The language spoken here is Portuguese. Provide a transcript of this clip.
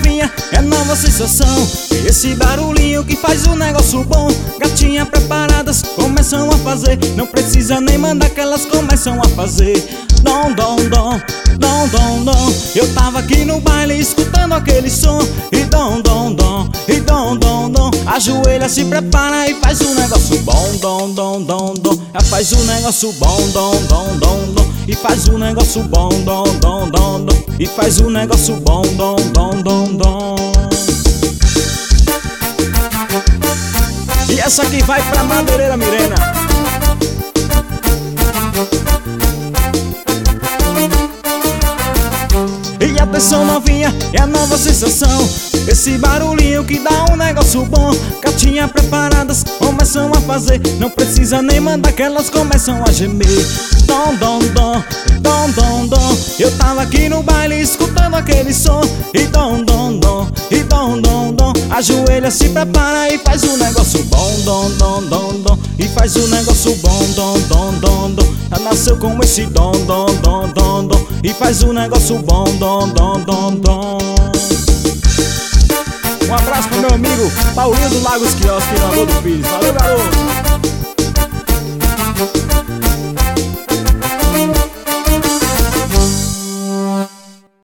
novinha, é nova sensação. Esse barulhinho que faz o negócio bom. Gatinha preparadas começam a fazer. Não precisa nem mandar que elas começam a fazer. Dom, dom, dom, dom, dom, dom. Eu tava aqui no baile escutando aquele som. E dom, dom, dom, e dom, dom, dom. Ajoelha, se prepara e faz um negócio bom. Dom, dom, dom, dom. Faz um negócio bom. Dom, dom, dom, dom. E faz um negócio bom. Dom, dom, dom, dom. E faz um negócio bom. Dom, dom, dom, dom. E essa aqui vai pra Madeireira Mirena. E atenção novinha, é a nova sensação. Esse barulhinho que dá um negócio bom. Gatinha preparadas começam a fazer. Não precisa nem mandar que elas começam a gemer. Dom, dom, dom, dom, dom, dom. Eu tava aqui no baile escutando aquele som. E dom, dom, dom, e dom, dom, dom. Ajoelha, se prepara e faz um negócio bom. Dom, dom, dom, dom. E faz um negócio bom. Dom, dom, dom, dom. Ela nasceu com esse dom, dom, dom, dom, dom. E faz um negócio bom. Dom, dom, dom, dom. Um abraço pro meu amigo Paulinho do Lagos Quiosque, Lagoa do Pires. Valeu, garoto!